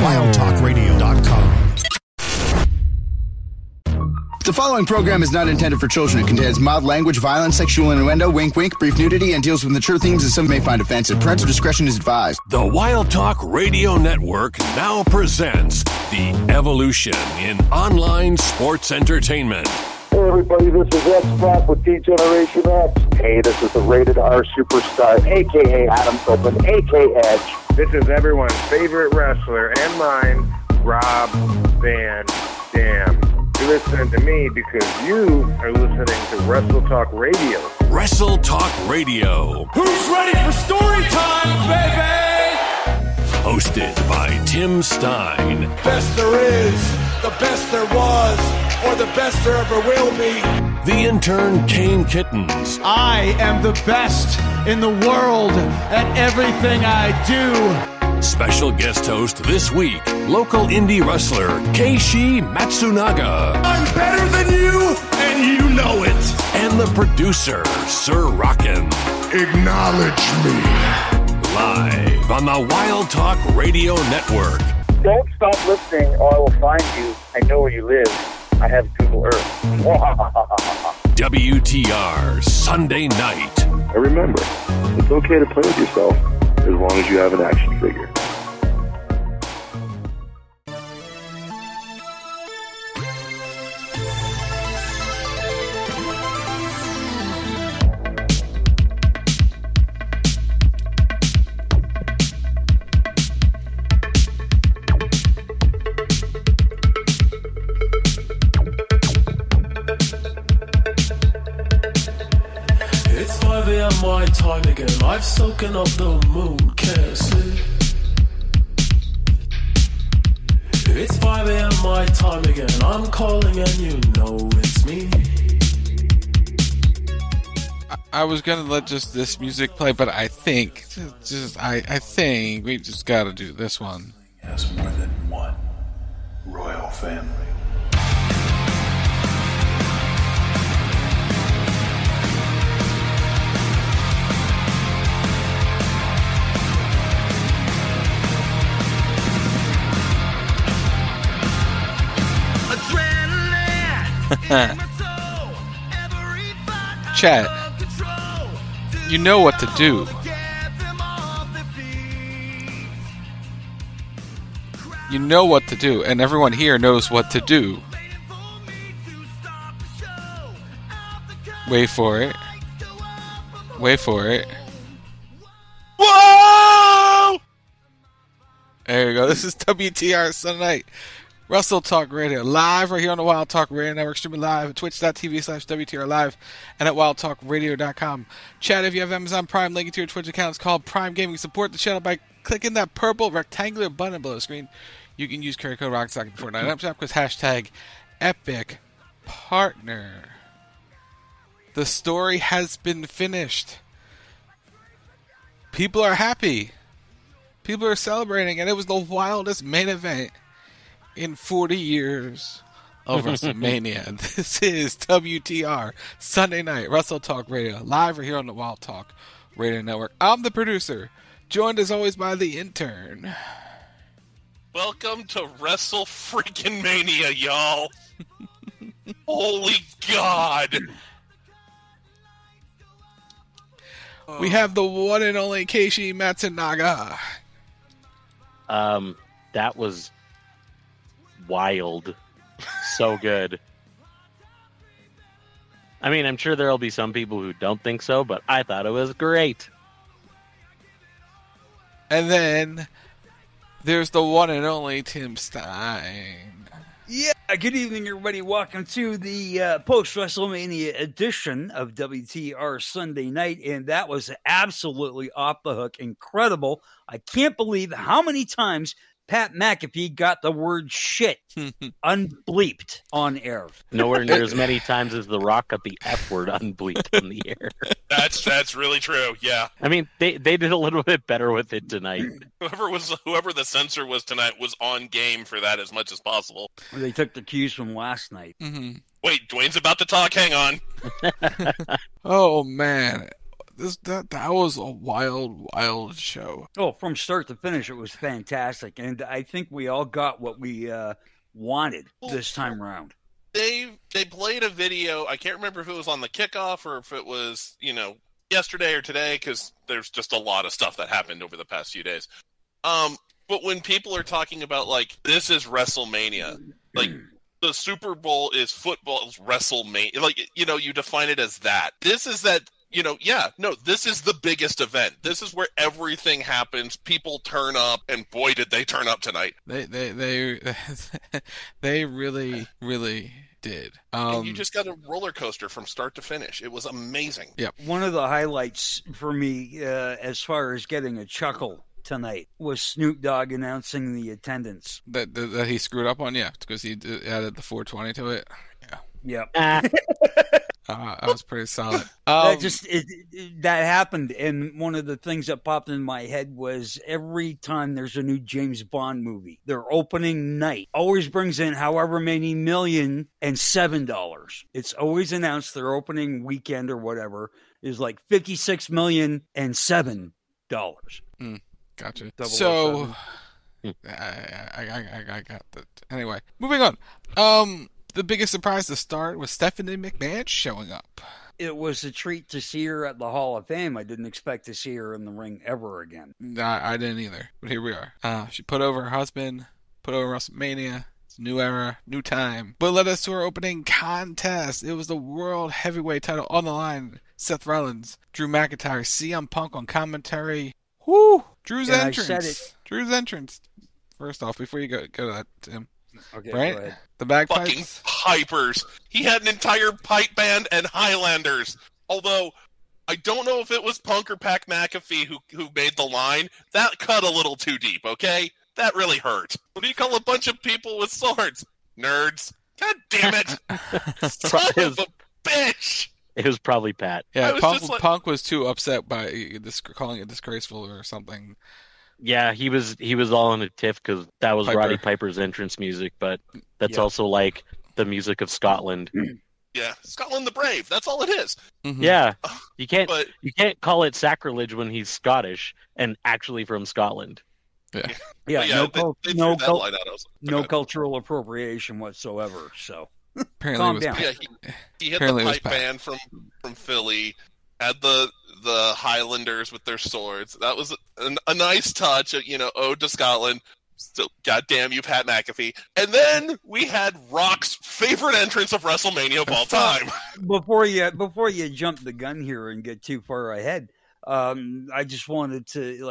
WildTalkRadio.com. The following program is not intended for children. It contains mild language, violence, sexual innuendo, wink wink, brief nudity, and deals with mature themes that some may find offensive. Parental discretion is advised. The Wild Talk Radio Network now presents The Evolution in Online Sports Entertainment. Hey everybody, this is X-Pac with D-Generation X. Hey, this is the Rated R Superstar, a.k.a. Adam Copeland, a.k.a. Edge. This is everyone's favorite wrestler and mine, Rob Van Dam. You're listening to me because you are listening to Wrestle Talk Radio. Wrestle Talk Radio. Who's ready for story time, baby? Hosted by Tim Stein. Best there is, the best there was, or the best there ever will be. The intern Kane Kittens. I am the best in the world at everything I do. Special guest host this week, local indie wrestler Keishi Matsunaga. I'm better than you, and you know it. And the producer, Sir Rockin'. Acknowledge me. Live on the Wild Talk Radio Network. Don't stop listening or I will find you. I know where you live. I have Google Earth. WTR Sunday night. And remember, it's okay to play with yourself as long as you have an action figure. It's 5 a.m. my time again. I've soaken up the moon, can't sleep. It's 5 a.m. my time again. I'm calling and you know it's me. I was gonna let just this music play, but I think I think we just gotta do this one. Has more than one royal family. Chat, you know what to do. You know what to do, and everyone here knows what to do. Wait for it. Wait for it. Whoa! There you go. This is WTR Sunday Night. Wrestle Talk Radio, live right here on the Wild Talk Radio Network, streaming live at twitch.tv/WTR Live and at wildtalkradio.com. Chat, if you have Amazon Prime, link to your Twitch account. It's called Prime Gaming. Support the channel by clicking that purple rectangular button below the screen. You can use carry code ROCKSTOCK in Fortnite Upshop with hashtag Epic Partner. The story has been finished. People are happy. People are celebrating, and it was the wildest main event in 40 years of WrestleMania. This is WTR Sunday Night Wrestle Talk Radio, live right here on the Wild Talk Radio Network. I'm the producer, joined as always by the intern. Welcome to Wrestle Freaking Mania, y'all. Holy God. We have the one and only Keishi Matsunaga. That was wild. So good. I mean, I'm sure there'll be some people who don't think so, but I thought it was great. And then there's the one and only Tim Stein. Yeah, good evening, everybody. Welcome to the post-WrestleMania edition of WTR Sunday Night, and that was absolutely off the hook. Incredible. I can't believe how many times Pat McAfee got the word shit unbleeped on air. Nowhere near as many times as The Rock got the F word unbleeped on the air. That's really true, yeah. I mean, they did a little bit better with it tonight. Whoever the censor was tonight was on game for that as much as possible. They took the cues from last night. Mm-hmm. Wait, Dwayne's about to talk. Hang on. Oh, man. that was a wild show. Oh, from start to finish, it was fantastic, and I think we all got what we wanted this time around. They played a video. I can't remember if it was on the kickoff or if it was, yesterday or today, because there's just a lot of stuff that happened over the past few days. But when people are talking about, like, this is WrestleMania, like, the Super Bowl is football's WrestleMania. Like, you define it as that. This is that, this is the biggest event. This is where everything happens. People turn up, and boy, did they turn up tonight. They really, really did. And you just got a roller coaster from start to finish. It was amazing. Yep. One of the highlights for me, as far as getting a chuckle tonight, was Snoop Dogg announcing the attendance. That he screwed up on, because he added the 420 to it. Yeah. Yep. That was pretty solid. That happened, and one of the things that popped in my head was every time there's a new James Bond movie, their opening night always brings in however many $1,000,007. It's always announced their opening weekend or whatever is like $56,000,007. Gotcha. 007. So I got that. Anyway, moving on. The biggest surprise to start was Stephanie McMahon showing up. It was a treat to see her at the Hall of Fame. I didn't expect to see her in the ring ever again. I didn't either, but here we are. She put over her husband, put over WrestleMania. It's a new era, new time. But led us to our opening contest. It was the World Heavyweight title on the line. Seth Rollins, Drew McIntyre, CM Punk on commentary. Whoo! Drew's entrance. Drew's entrance. First off, before you go to that, Tim. Okay, right? Go ahead. The bagpipes? Fucking pipers. He had an entire pipe band and Highlanders. Although, I don't know if it was Punk or Pat McAfee who made the line. That cut a little too deep, okay? That really hurt. What do you call a bunch of people with swords? Nerds. God damn it. Son of a bitch. It was probably Pat. Yeah, Punk was too upset by calling it disgraceful or something. Yeah, he was all in a tiff because that was Roddy Piper's entrance music, but that's also like the music of Scotland. Yeah, Scotland the Brave. That's all it is. Mm-hmm. Yeah, you can't call it sacrilege when he's Scottish and actually from Scotland. Yeah. No cultural appropriation whatsoever. So apparently calm down. Yeah, he had the pipe band from Philly. Had the Highlanders with their swords. That was a nice touch, ode to Scotland. Still, goddamn you, Pat McAfee. And then we had Rock's favorite entrance of WrestleMania of all time. Before you jump the gun here and get too far ahead, I just wanted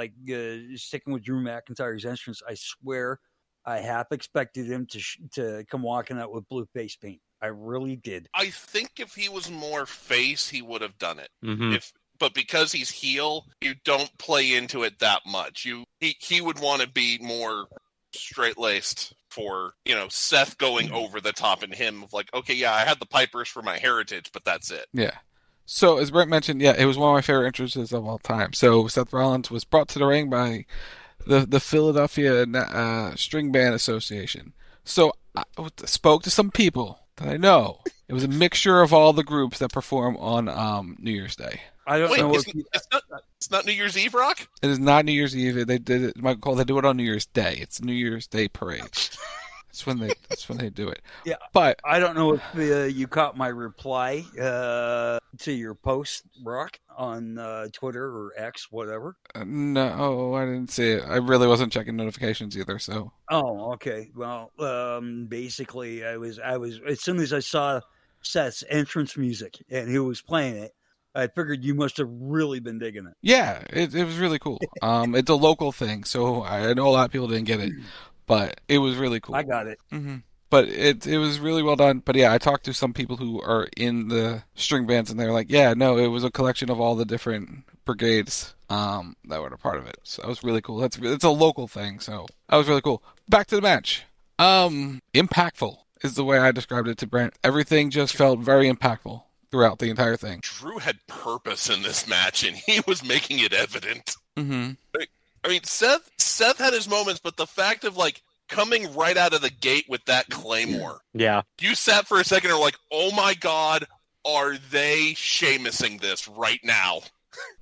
to sticking with Drew McIntyre's entrance. I swear, I half expected him to come walking out with blue face paint. I really did. I think if he was more face, he would have done it. Mm-hmm. But because he's heel, you don't play into it that much. He would want to be more straight-laced for, Seth going over the top and him of like, okay, yeah, I had the Pipers for my heritage, but that's it. Yeah. So, as Brent mentioned, it was one of my favorite entrances of all time. So, Seth Rollins was brought to the ring by the Philadelphia String Band Association. So, I spoke to some people that I know. It was a mixture of all the groups that perform on New Year's Day. I don't know. It's not New Year's Eve, Rock? It is not New Year's Eve. They did it. Michael, they do it on New Year's Day. It's New Year's Day parade. That's when they do it. Yeah, but I don't know if you caught my reply to your post, Rock, on Twitter or X, whatever. No, I didn't see it. I really wasn't checking notifications either. So. Oh, okay. Well, basically, I was as soon as I saw Seth's entrance music and he was playing it, I figured you must have really been digging it. Yeah, it was really cool. It's a local thing, so I know a lot of people didn't get it, but it was really cool. I got it. Mm-hmm. But it was really well done. But yeah, I talked to some people who are in the string bands, and they're like, yeah, no, it was a collection of all the different brigades that were a part of it. So it was really cool. It's a local thing, so that was really cool. Back to the match. Impactful is the way I described it to Brent. Everything just felt very impactful throughout the entire thing. Drew had purpose in this match, and he was making it evident. Mm-hmm. I mean, Seth had his moments, but the fact of, coming right out of the gate with that Claymore. Yeah. You sat for a second and were like, oh my God, are they Sheamusing this right now?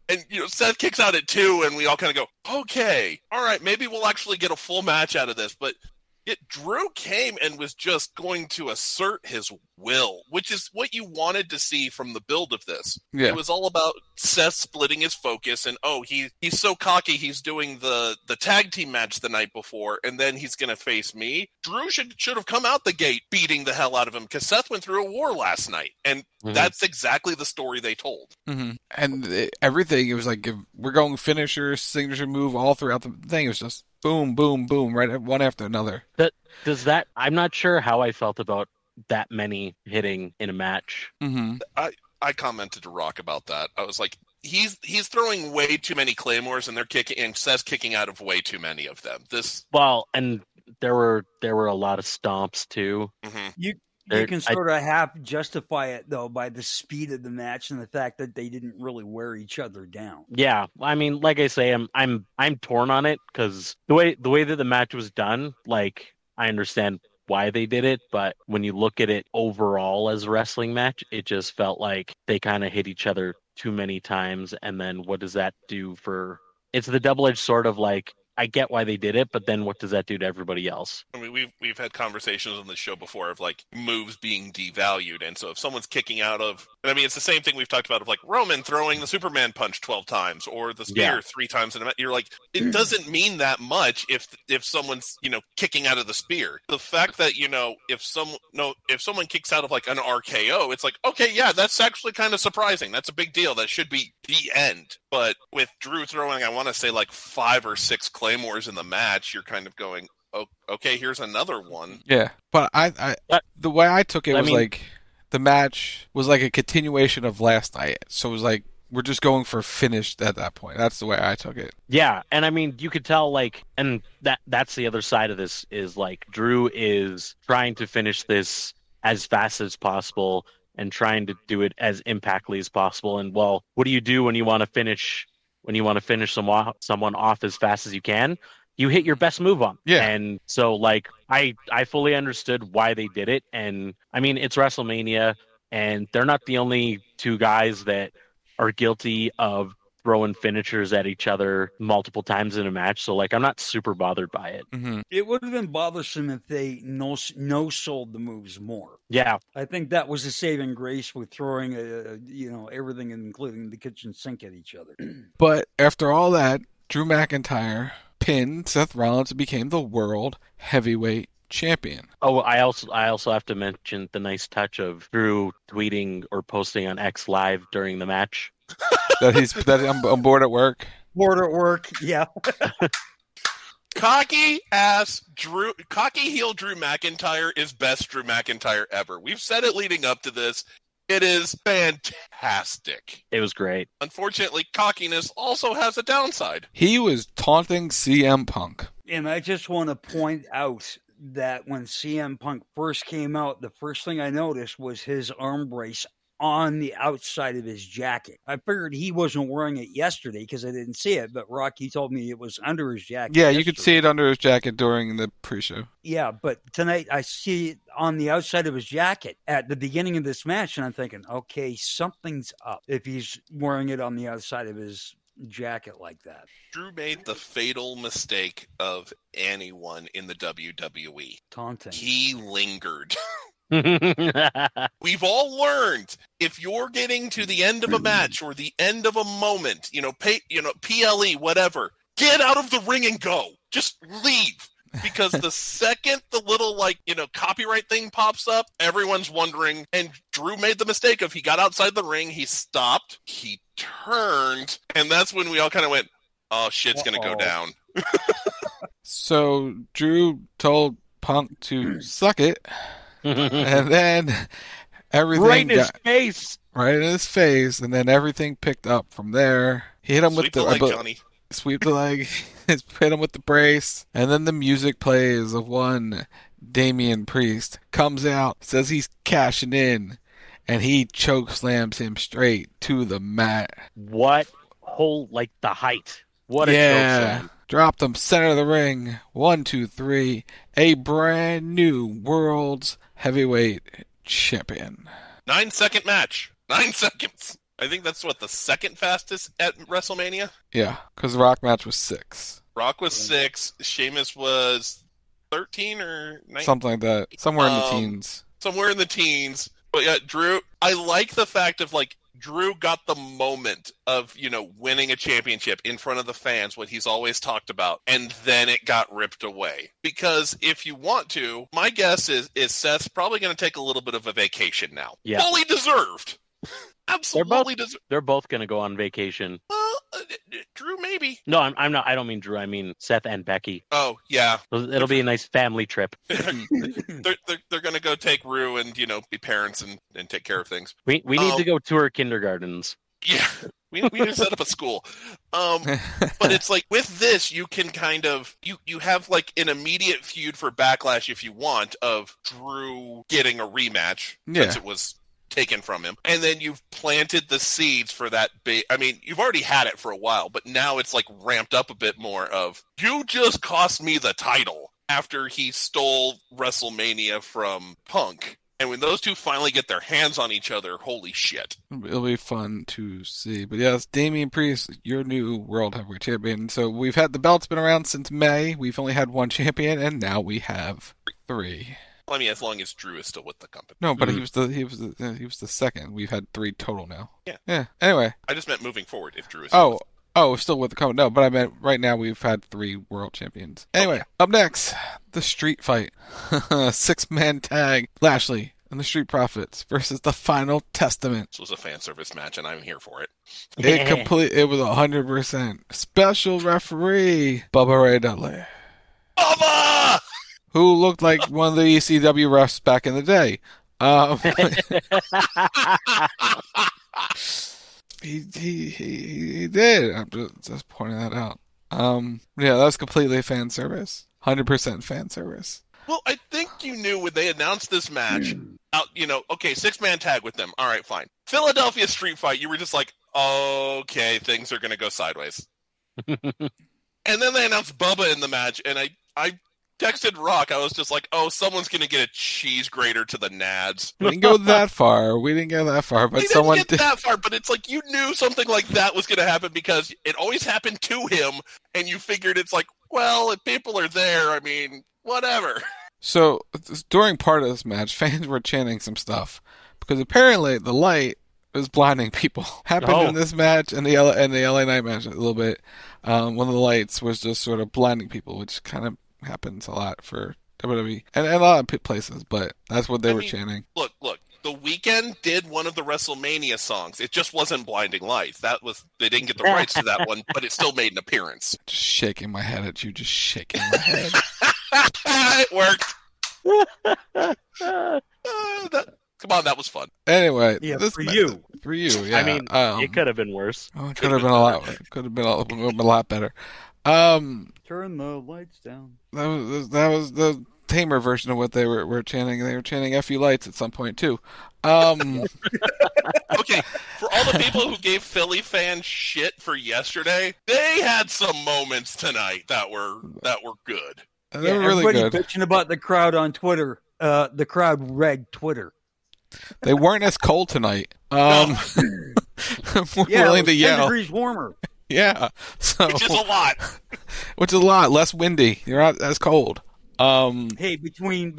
And, Seth kicks out at 2, and we all kind of go, okay, all right, maybe we'll actually get a full match out of this. But yet Drew came and was just going to assert his will, which is what you wanted to see from the build of this. Yeah. It was all about Seth splitting his focus, and he's so cocky, he's doing the tag team match the night before, and then he's going to face me. Drew should have come out the gate beating the hell out of him, because Seth went through a war last night, and that's exactly the story they told. Mm-hmm. And everything, it was like, if we're going finisher, signature move all throughout the thing. It was just boom, boom, boom, right, one after another. I'm not sure how I felt about that many hitting in a match. Mm-hmm. I commented to Rock about that. I was like, he's throwing way too many claymores, and they're kicking, and Seth's kicking out of way too many of them. And there were a lot of stomps too. Mm-hmm. You can sort of half justify it though by the speed of the match and the fact that they didn't really wear each other down. Yeah, I mean, like I say, I'm torn on it, because the way that the match was done, like, I understand why they did it, but when you look at it overall as a wrestling match, it just felt like they kind of hit each other too many times. And then what does that do for? It's the double-edged sword of, like, I get why they did it, but then what does that do to everybody else? I mean, we've had conversations on the show before of, like, moves being devalued, and so if someone's kicking out of, and I mean, it's the same thing we've talked about of, like, Roman throwing the Superman punch 12 times or the spear 3 times in a match. You're like, it doesn't mean that much if someone's kicking out of the spear. The fact that if someone kicks out of, like, an RKO, it's like, okay, yeah, that's actually kind of surprising. That's a big deal. That should be the end. But with Drew throwing, I want to say, like, 5 or 6 claymores in the match, you're kind of going, oh, okay, here's another one. Yeah, but the way I took it was like the match was like a continuation of last night. So it was like we're just going for finished at that point. That's the way I took it. Yeah, and I mean, you could tell, like, and that's the other side of this is, like, Drew is trying to finish this as fast as possible and trying to do it as impactfully as possible. And, well, what do you do when you want to finish someone off as fast as you can? You hit your best move on. Yeah. And so, like, I fully understood why they did it. And I mean, it's WrestleMania, and they're not the only two guys that are guilty of throwing finishers at each other multiple times in a match. So, like, I'm not super bothered by it. Mm-hmm. It would have been bothersome if they no-sold the moves more. Yeah. I think that was a saving grace with throwing, everything, including the kitchen sink, at each other. But after all that, Drew McIntyre pinned Seth Rollins and became the World Heavyweight Champion. Oh, I also have to mention the nice touch of Drew tweeting or posting on X Live during the match. that I'm bored at work. Bored at work, yeah. Cocky heel Drew McIntyre is best Drew McIntyre ever. We've said it leading up to this. It is fantastic. It was great. Unfortunately, cockiness also has a downside. He was taunting CM Punk. And I just want to point out that when CM Punk first came out, the first thing I noticed was his arm brace on the outside of his jacket. I figured he wasn't wearing it yesterday because I didn't see it, but Rocky told me it was under his jacket. Yeah, you could see it under his jacket during the pre-show. Yeah, but tonight I see it on the outside of his jacket at the beginning of this match, and I'm thinking, okay, something's up if he's wearing it on the outside of his jacket like that. Drew made the fatal mistake of anyone in the WWE. Taunting. He lingered. We've all learned if you're getting to the end of a match or the end of a moment, PLE, whatever, get out of the ring and go. Just leave. Because the second the little, copyright thing pops up, everyone's wondering. And Drew made the mistake of he got outside the ring, he stopped, he turned, and that's when we all kind of went, oh, shit's going to go down. So Drew told Punk to suck it. And then everything right in his face. Right in his face, and then everything picked up from there. He hit him with the leg, Johnny. Sweep the leg. Hit him with the brace, and then the music plays of one Damian Priest comes out, says he's cashing in, and he choke slams him straight to the mat. What the height? What a choke slam. Dropped him center of the ring. 1, 2, 3. A brand new World's Heavyweight Champion. 9-second match. 9 seconds. I think that's the second fastest at WrestleMania. Yeah, because the Rock match was 6. Rock was 6. Sheamus was 13 or 19? Something like that. Somewhere in the teens. Somewhere in the teens. But yeah, Drew, I like the fact of Drew got the moment of, winning a championship in front of the fans, what he's always talked about, and then it got ripped away. Because if you want to, my guess is Seth's probably going to take a little bit of a vacation now. Yeah. Fully deserved. Absolutely deserved. They're both going to go on vacation. Drew, maybe. No, I'm not. I don't mean Drew. I mean Seth and Becky. Oh, yeah. It'll be a nice family trip. They're going to go take Rue and, be parents and take care of things. We need to go tour kindergartens. Yeah. We need to set up a school. But it's with this, you can kind of, you have an immediate feud for Backlash if you want of Drew getting a rematch since it was taken from him. And then you've planted the seeds for that big, you've already had it for a while, but now it's ramped up a bit more of, you just cost me the title after he stole WrestleMania from Punk. And when those two finally get their hands on each other, holy shit. It'll be fun to see. But yes, Damian Priest, your new World Heavyweight Champion. So we've had the belt's been around since May. We've only had 1 champion, and now we have 3. As long as Drew is still with the company. No, but he was the second. We've had 3 total now. Yeah. Anyway, I just meant moving forward. If Drew is still with the company. No, but I meant right now we've had 3 world champions. Anyway, Up next, the street fight, 6-man tag. Lashley and the Street Profits versus the Final Testament. This was a fan service match, and I'm here for it. It was 100%. Special referee Bubba Ray Dudley. Bubba! Who looked like one of the ECW refs back in the day. He did. I'm just pointing that out. That was completely fan service. 100% fan service. Well, I think you knew when they announced this match, okay, 6-man tag with them. All right, fine. Philadelphia street fight, you were just like, okay, things are going to go sideways. And then they announced Bubba in the match, and I texted Rock. I was just like, oh, someone's going to get a cheese grater to the nads. We didn't go that far. But someone didn't get that far, but it's you knew something like that was going to happen because it always happened to him, and you figured it's well, if people are there, whatever. So, during part of this match, fans were chanting some stuff because apparently the light was blinding people. Happened in this match and the LA Knight match a little bit. One of the lights was just sort of blinding people, which kind of happens a lot for WWE and a lot of places, but that's what they were chanting. Look. The Weeknd did one of the WrestleMania songs. It just wasn't Blinding Lights. They didn't get the rights to that one, but it still made an appearance. Just shaking my head at you. Just shaking my head. It worked. Come on, that was fun. Anyway, for you, yeah. It could have been worse. It could have been a lot. It could have been a lot better. Turn the lights down. That was the tamer version of what they were chanting. They were chanting "F you lights" at some point too. Okay, for all the people who gave Philly fans shit for yesterday, they had some moments tonight that were good. They were really everybody good. Bitching about the crowd on Twitter. The crowd read Twitter. They weren't as cold tonight. Willing to yell. 10 degrees warmer. Yeah, so which is a lot. Which is a lot less windy. You're not as cold. Hey, between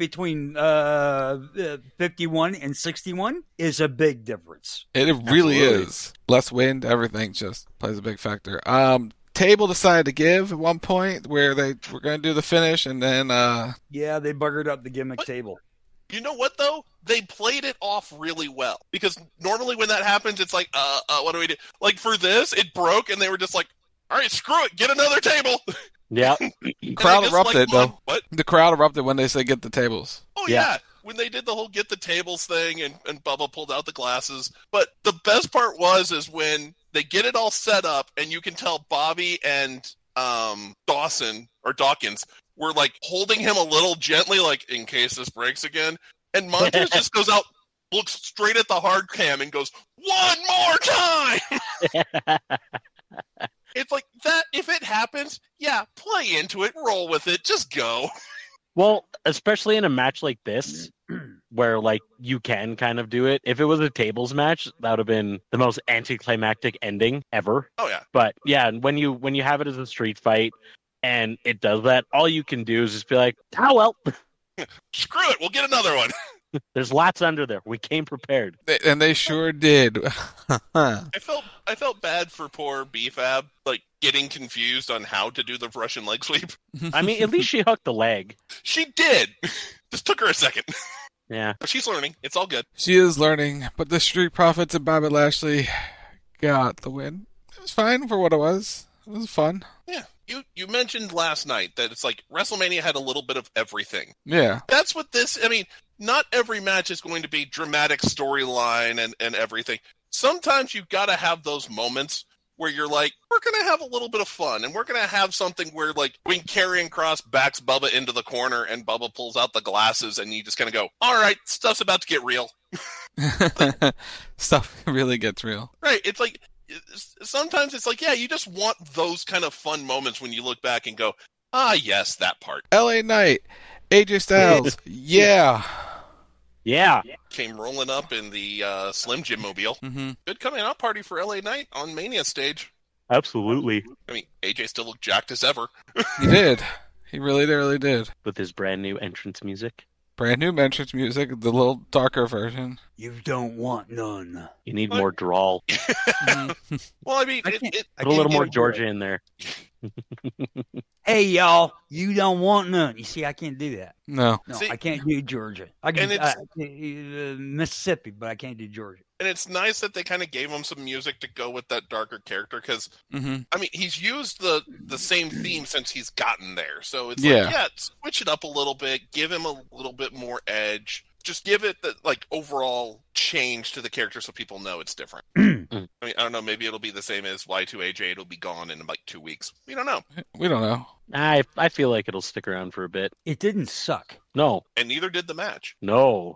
51 and 61 is a big difference. It really is. Less wind, everything just plays a big factor. Table decided to give at one point where they were going to do the finish, and then they buggered up the gimmick table. You know what though? They played it off really well because normally when that happens, it's what do we do? For this, it broke, and they were just like, all right, screw it, get another table. Yeah. Crowd erupted, though. What? The crowd erupted when they said get the tables. Oh, yeah. When they did the whole get the tables thing and Bubba pulled out the glasses. But the best part is when they get it all set up and you can tell Bobby and Dawkins were holding him a little gently, in case this breaks again. And Montez just goes out, looks straight at the hard cam and goes, one more time! It's like that. If it happens, play into it, roll with it, just go. Well, especially in a match like this, where like you can kind of do it. If it was a tables match, that would have been the most anticlimactic ending ever. Oh yeah. But yeah, when you have it as a street fight and it does that, all you can do is just be like, oh well. Screw it, we'll get another one. There's lots under there. We came prepared. And they sure did. I felt bad for poor BFAB, like getting confused on how to do the Russian leg sweep. I mean, at least she hooked the leg. She did. Just took her a second. Yeah. But she's learning. It's all good. She is learning, but the Street Profits and Bobby Lashley got the win. It was fine for what it was. It was fun. Yeah. You mentioned last night that it's like WrestleMania had a little bit of everything. Yeah. That's what this, I mean, not every match is going to be dramatic storyline and everything. Sometimes you've got to have those moments where you're like, we're going to have a little bit of fun, and we're going to have something where, like, when Karrion Kross backs Bubba into the corner and Bubba pulls out the glasses, and you just kind of go, all right, stuff's about to get real. Stuff really gets real. Right. It's like, sometimes it's like, yeah, you just want those kind of fun moments when you look back and go, ah, yes, that part. LA Knight, AJ Styles, yeah. Yeah. Came rolling up in the Slim Jim mobile. Mm-hmm. Good coming out party for LA Knight on Mania stage. Absolutely. I mean, AJ still looked jacked as ever. He did. He really did. With his brand new entrance music. Brand new entrance music, the little darker version. You don't want none. You need more drawl. Well, I mean, put a little more Georgia in there. Hey, y'all, you don't want none. You see, I can't do that. No. See, I can't do Georgia. I can Mississippi, but I can't do Georgia. And it's nice that they kind of gave him some music to go with that darker character, because, I mean, he's used the same theme since he's gotten there. So it's like, switch it up a little bit, give him a little bit more edge. Just give it the, like, overall change to the character so people know it's different. I mean, I don't know, maybe it'll be the same as Y2AJ, it'll be gone in like 2 weeks. We don't know. We don't know. I feel like it'll stick around for a bit. It didn't suck. No. And neither did the match. No.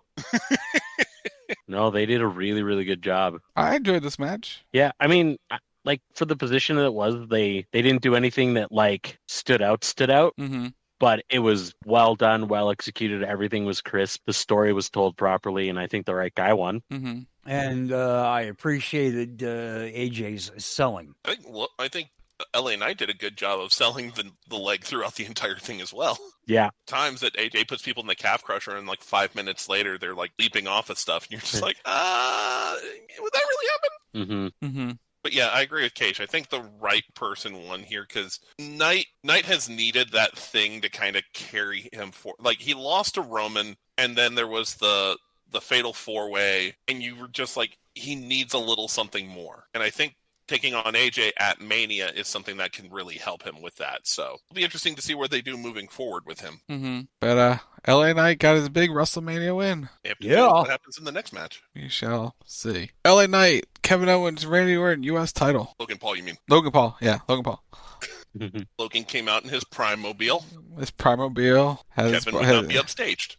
No, they did a really good job. I enjoyed this match. Yeah, I mean, like, for the position that it was, they didn't do anything that, like, stood out. Mm-hmm. But it was well done, well executed. Everything was crisp. The story was told properly, and I think the right guy won. Mm-hmm. And I appreciated AJ's selling. I think LA Knight did a good job of selling the leg throughout the entire thing as well. Yeah. Times that AJ puts people in the calf crusher, and like 5 minutes later, they're like leaping off of stuff, and you're just like, would that really happen? Mm-hmm. Mm-hmm. But yeah, I agree with Cage. I think the right person won here, because Knight has needed that thing to kind of carry him for. Like, he lost to Roman, and then there was the Fatal 4-Way, and you were just like, he needs a little something more. And I think taking on AJ at Mania is something that can really help him with that. So it'll be interesting to see what they do moving forward with him. Mm-hmm. But LA Knight got his big WrestleMania win. Yeah. What happens in the next match? We shall see. LA Knight, Kevin Owens, Randy Orton, U.S. title. Logan Paul, you mean? Logan Paul, yeah, Logan Paul. Logan came out in his Prime Mobile. His Prime-mobile. Kevin would not be upstaged.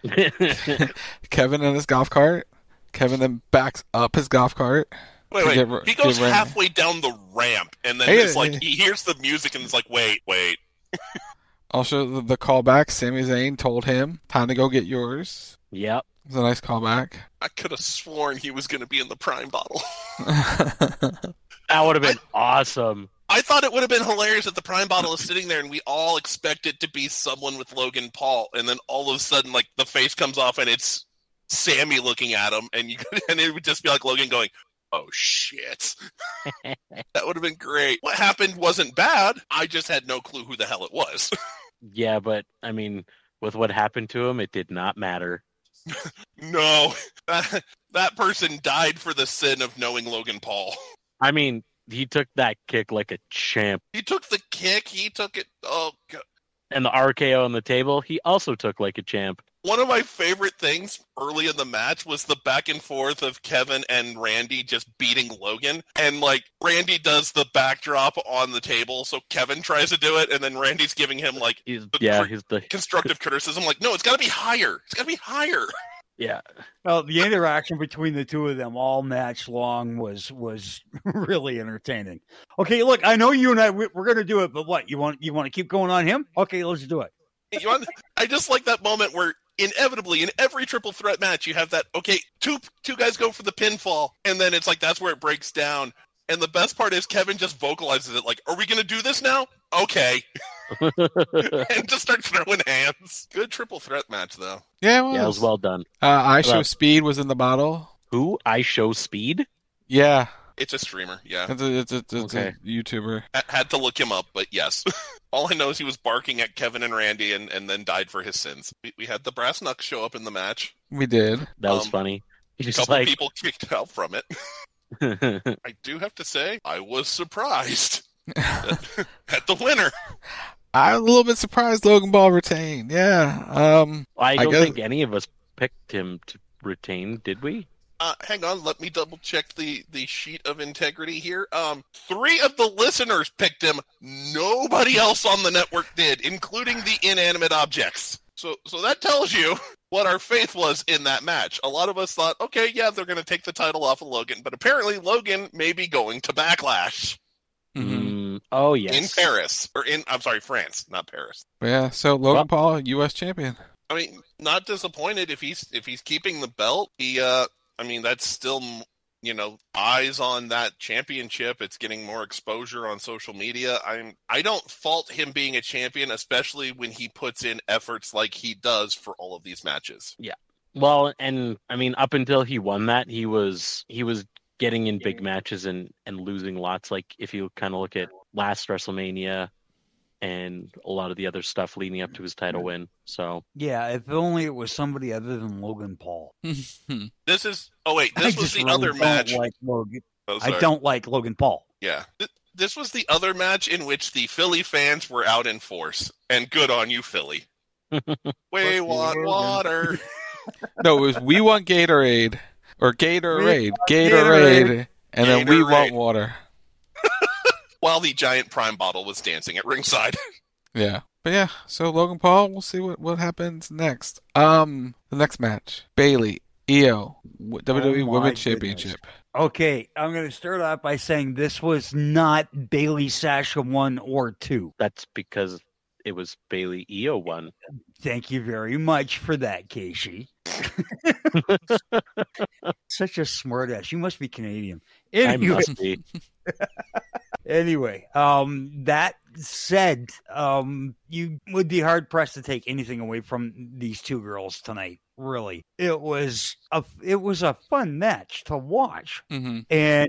Kevin in his golf cart. Kevin then backs up his golf cart. Wait. He goes halfway down the ramp, and then it's like, he hears the music, and it's like, wait. Also, the callback, Sami Zayn told him, time to go get yours. Yep. It was a nice callback. I could have sworn he was going to be in the Prime bottle. That would have been awesome. I thought it would have been hilarious that the Prime bottle is sitting there and we all expect it to be someone with Logan Paul, and then all of a sudden, like, the face comes off and it's Sammy looking at him, and it would just be like Logan going, oh shit. That would have been great. What happened wasn't bad. I just had no clue who the hell it was. Yeah, but I mean, with what happened to him, it did not matter. No. That person died for the sin of knowing Logan Paul. I mean, he took that kick like a champ. He took the kick. He took it. Oh, God. And the RKO on the table, he also took like a champ. One of my favorite things early in the match was the back and forth of Kevin and Randy just beating Logan. And, like, Randy does the backdrop on the table, so Kevin tries to do it, and then Randy's giving him, like, he's the constructive criticism. Like, no, it's got to be higher. It's got to be higher. Yeah. Well, the interaction between the two of them all match long was really entertaining. Okay, look, I know you and I we're going to do it, but what you want to keep going on him? Okay, let's do it. I just like that moment where inevitably in every triple threat match, you have that, okay, two guys go for the pinfall, and then it's like that's where it breaks down. And the best part is Kevin just vocalizes it like, are we going to do this now? Okay. And just start throwing hands. Good triple threat match, though. Yeah, it Yeah, it was well done. I Show Speed was in the bottle. Who? I Show Speed? Yeah. It's a streamer, yeah. It's Okay. a YouTuber. I had to look him up, but yes. All I know is he was barking at Kevin and Randy and then died for his sins. We had the Brass Knucks show up in the match. We did. That was funny. A He's couple like, people kicked out from it. I do have to say, I was surprised at the winner. I'm a little bit surprised Logan Paul retained. Yeah. I don't guess- think any of us picked him to retain, did we? Hang on, let me double check the sheet of integrity here. 3 of the listeners picked him. Nobody else on the network did, including the inanimate objects. So that tells you what our faith was in that match. A lot of us thought, okay, yeah, they're going to take the title off of Logan, but apparently Logan may be going to Backlash. Oh, yes. In Paris. France, not Paris. Yeah, so Logan Paul, U.S. champion. I mean, not disappointed if he's keeping the belt. That's still, eyes on that championship. It's getting more exposure on social media. I don't fault him being a champion, especially when he puts in efforts like he does for all of these matches. Yeah. Well, and up until he won that, he was getting in big matches and losing lots. Like if you kind of look at last WrestleMania and a lot of the other stuff leading up to his title win. So yeah, if only it was somebody other than Logan Paul. This was the other match. Like Logan. Oh, I don't like Logan Paul. Yeah. This was the other match in which the Philly fans were out in force. And good on you, Philly. We want water. No, it was we want Gatorade. Or Gatorade. And then we want water. While the giant Prime bottle was dancing at ringside. Yeah. But yeah, so Logan Paul, we'll see what happens next. The next match. Bayley, Io, WWE Women's Championship. Okay, I'm going to start off by saying this was not Bayley Sasha 1 or 2. That's because it was Bayley Io 1. Thank you very much for that, Casey. Such a smartass. You must be Canadian. Anyway. I must be. Anyway, that said, you would be hard pressed to take anything away from these two girls tonight. Really, it was a fun match to watch, and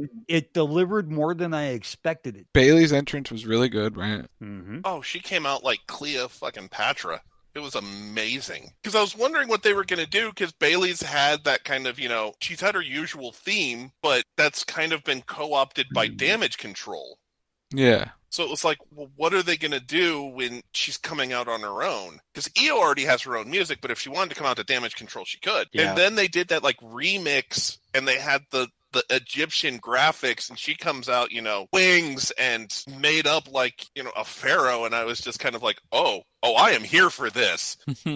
it delivered more than I expected it. Bayley's entrance was really good, right? Mm-hmm. Oh, she came out like Clea fucking Patra. It was amazing. Because I was wondering what they were going to do, because Bayley's had that kind of, she's had her usual theme, but that's kind of been co-opted by Damage Control. Yeah. So it was like, well, what are they going to do when she's coming out on her own? Because Io already has her own music, but if she wanted to come out to Damage Control, she could. Yeah. And then they did that like remix, and they had the Egyptian graphics, and she comes out, wings and made up like, a pharaoh. And I was just kind of like, oh, I am here for this.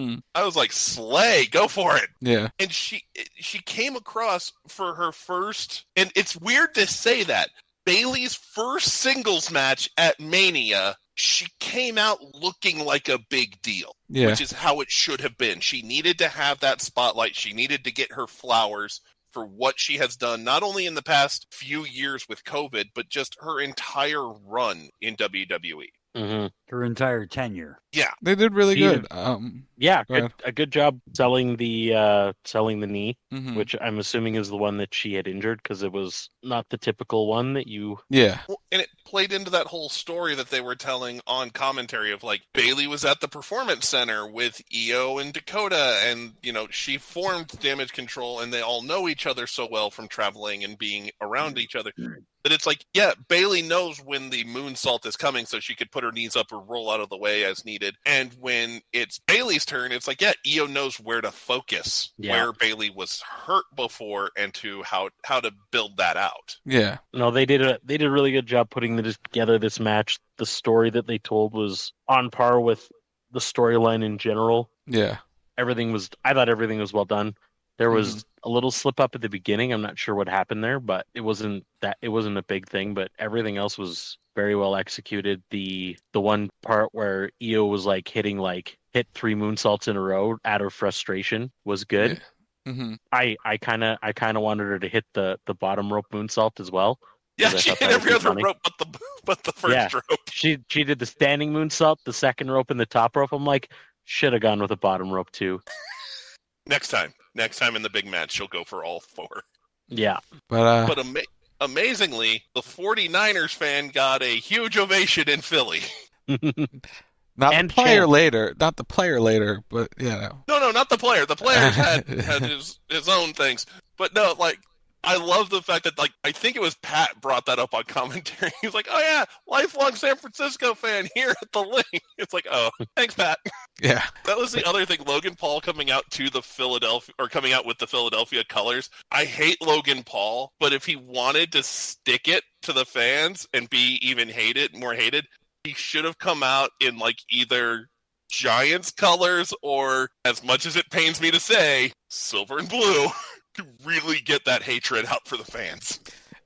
I was like, slay, go for it. Yeah. And she came across for her first, and it's weird to say that, Bayley's first singles match at Mania, she came out looking like a big deal, which is how it should have been. She needed to have that spotlight. She needed to get her flowers for what she has done, not only in the past few years with COVID, but just her entire run in WWE. Mm-hmm. Her entire tenure. Yeah. They did really good. Yeah, go a good job selling the knee, Mhm. which I'm assuming is the one that she had injured, because it was not the typical one that you... Yeah. Well, and it played into that whole story that they were telling on commentary of like, Bayley was at the Performance Center with Io and Dakota, and, she formed Damage Control, and they all know each other so well from traveling and being around each other. But it's like, yeah, Bayley knows when the moonsault is coming, so she could put her knees up or roll out of the way as needed. And when it's Bayley's turn, it's like, yeah, Io knows where to focus, where Bayley was hurt before, and to how to build that out. Yeah. No, they did a really good job putting together this match. The story that they told was on par with the storyline in general. Yeah. I thought everything was well done. There was a little slip up at the beginning. I'm not sure what happened there, but it wasn't a big thing. But everything else was very well executed. The one part where Io was like hit 3 moonsaults in a row out of frustration was good. Yeah. Mm-hmm. I kind of wanted her to hit the bottom rope moonsault as well. Yeah, she hit every other rope but the first rope. She did the standing moonsault, the second rope, and the top rope. I'm like, should have gone with the bottom rope too. Next time in the big match, she'll go for all 4. Yeah, but amazingly, the 49ers fan got a huge ovation in Philly. Not the player later, but No, not the player. The player had his own things, but no, like I love the fact that I think it was Pat brought that up on commentary. He was like, "Oh yeah, lifelong San Francisco fan here at the Link." It's like, "Oh, thanks, Pat." Yeah, that was the other thing. Logan Paul coming out with the Philadelphia colors. I hate Logan Paul, but if he wanted to stick it to the fans and be even more hated, he should have come out in either Giants colors or, as much as it pains me to say, silver and blue. To really get that hatred out for the fans.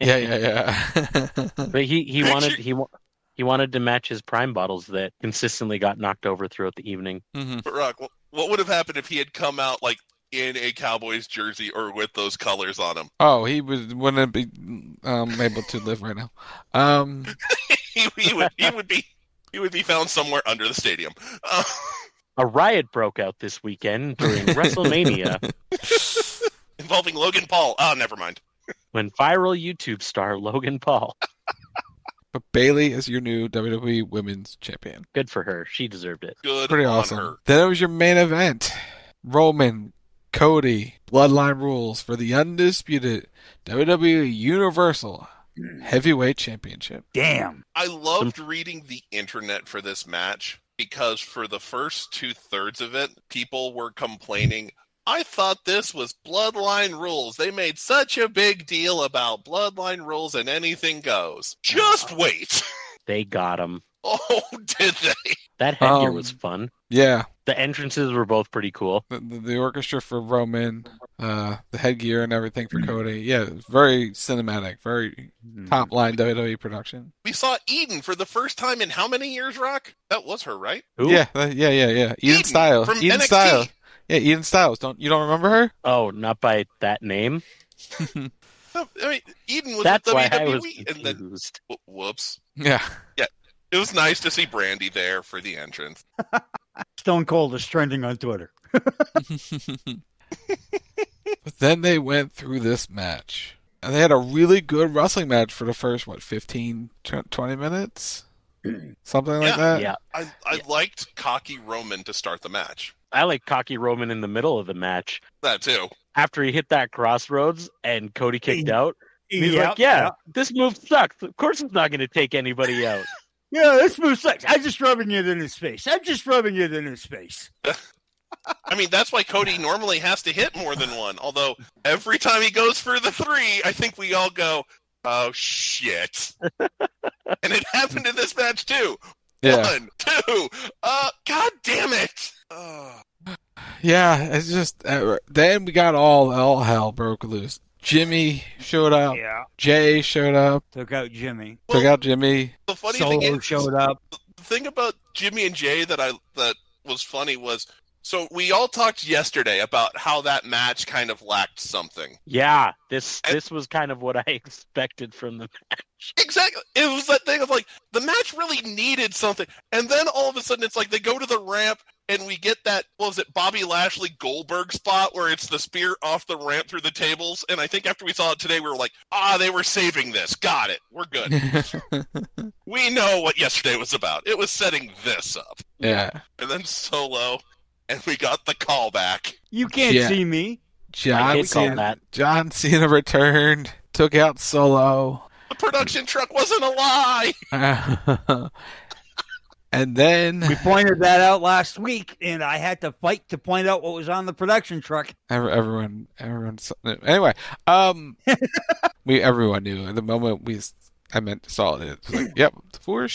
Yeah. But he wanted to match his Prime bottles that consistently got knocked over throughout the evening. Mm-hmm. But Rock, what would have happened if he had come out in a Cowboys jersey or with those colors on him? Oh, he wouldn't be able to live right now. He would be found somewhere under the stadium. A riot broke out this weekend during WrestleMania. Involving Logan Paul. Oh, never mind. When viral YouTube star Logan Paul. But Bayley is your new WWE Women's Champion. Good for her. She deserved it. Good Pretty on awesome. her. Then it was your main event. Roman, Cody, Bloodline Rules for the undisputed WWE Universal Heavyweight Championship. Damn. I loved reading the internet for this match because for the first 2/3 of it, people were complaining, I thought this was Bloodline Rules. They made such a big deal about Bloodline Rules and anything goes. Just wait. They got him. Oh, did they? That headgear was fun. Yeah. The entrances were both pretty cool. The orchestra for Roman, the headgear and everything for Cody. Yeah, very cinematic, very top-line WWE production. We saw Eden for the first time in how many years, Rock? That was her, right? Who? Yeah. Eden Styles. From Eden NXT. Styles. Yeah, Eden Styles. You don't remember her? Oh, not by that name? No, I mean, Eden was That's with why WWE. I was and then, confused. whoops. Yeah. Yeah. It was nice to see Brandy there for the entrance. Stone Cold is trending on Twitter. But then they went through this match. And they had a really good wrestling match for the first, 15, 20 minutes? Something like that? Yeah. I liked Cocky Roman to start the match. I like Cocky Roman in the middle of the match. That too. After he hit that crossroads and Cody kicked out, he's Yep, like, yeah, yep. this move sucks. Of course it's not going to take anybody out. Yeah, this move sucks. I'm just rubbing it in his face. I mean, that's why Cody normally has to hit more than one. Although, every time he goes for the 3, I think we all go, oh, shit. And it happened in this match, too. Yeah. 1, 2, God damn it. Yeah, it's just... then we got all hell broke loose. Jimmy showed up. Yeah. Jay showed up. Took out Jimmy. Took out Jimmy. The funny Solo thing is, showed up. the thing about Jimmy and Jay that was funny was, so we all talked yesterday about how that match kind of lacked something. Yeah, this was kind of what I expected from the match. Exactly. It was that thing of the match really needed something. And then all of a sudden it's they go to the ramp and we get that, what was it, Bobby Lashley Goldberg spot where it's the spear off the ramp through the tables. And I think after we saw it today, we were like, they were saving this. Got it. We're good. We know what yesterday was about. It was setting this up. Yeah. And then Solo, and we got the callback. You can't see me. John Cena returned, took out Solo. The production truck wasn't a lie. And then we pointed that out last week, and I had to fight to point out what was on the production truck. Everyone knew. Anyway, everyone knew. The moment I saw it, it was like, yep,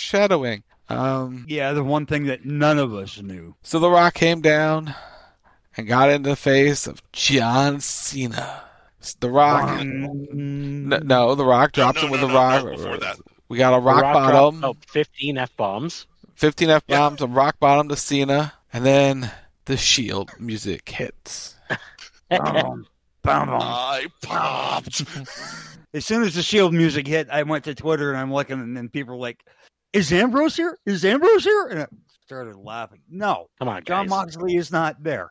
foreshadowing. Yeah, the one thing that none of us knew. So The Rock came down, and got in the face of John Cena. The Rock. No, The Rock dropped him with a rock. Before that. We got a rock bottom. 15 F-bombs. 15 F-bombs, a rock bottom to Cena, and then the Shield music hits. I popped. As soon as the Shield music hit, I went to Twitter and I'm looking, and then people were like, "Is Ambrose here? Is Ambrose here?" And I started laughing. No, come on, guys. John Moxley is not there.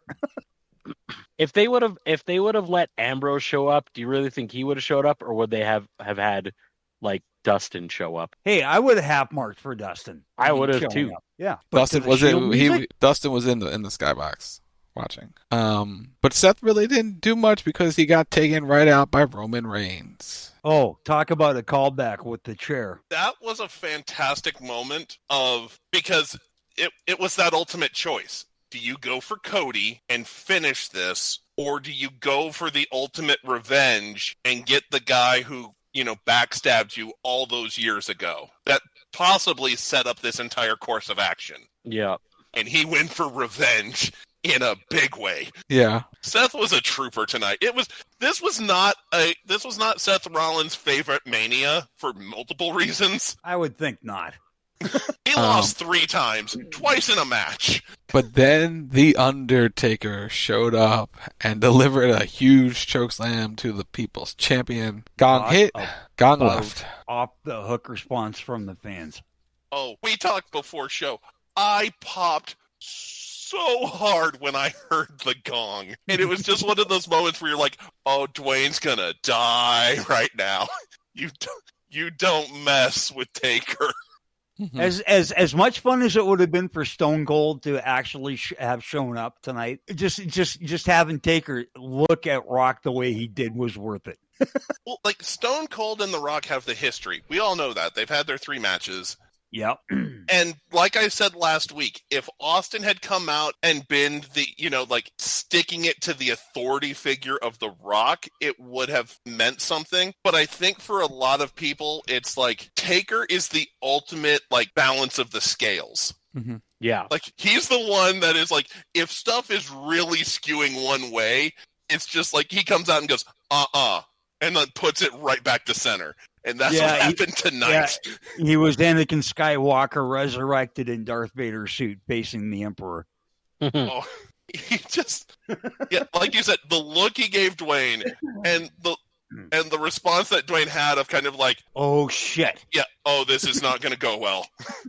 If they would have let Ambrose show up, do you really think he would have showed up, or would they have had like Dustin show up? Hey, I would have half marked for Dustin. I would have too. Up. Yeah, Dustin was in. Dustin was in the skybox watching. But Seth really didn't do much because he got taken right out by Roman Reigns. Oh, talk about a callback with the chair. That was a fantastic moment because it was that ultimate choice. Do you go for Cody and finish this, or do you go for the ultimate revenge and get the guy who, backstabbed you all those years ago? That possibly set up this entire course of action. Yeah. And he went for revenge in a big way. Yeah. Seth was a trooper tonight. This was not Seth Rollins' favorite Mania for multiple reasons. I would think not. He lost 3 times, twice in a match. But then The Undertaker showed up and delivered a huge chokeslam to the People's Champion. Gong hit, gong left. Off the hook response from the fans. Oh, we talked before show. I popped so hard when I heard the gong. And it was just one of those moments where you're like, oh, Dwayne's gonna die right now. You don't mess with Taker. As much fun as it would have been for Stone Cold to actually have shown up tonight, just having Taker look at Rock the way he did was worth it. Well, like Stone Cold and The Rock have the history. We all know that. They've had their 3 matches. Yep. And like I said last week, if Austin had come out and been the, sticking it to the authority figure of The Rock, it would have meant something. But I think for a lot of people, it's like Taker is the ultimate, balance of the scales. Mm-hmm. Yeah. He's the one that is if stuff is really skewing one way, it's just he comes out and goes, and then puts it right back to center. And that's what happened tonight. Yeah, he was Anakin Skywalker resurrected in Darth Vader's suit facing the Emperor. Oh, he just, like you said, the look he gave Dwayne and the response that Dwayne had of kind of oh, shit. Yeah, oh, this is not going to go well.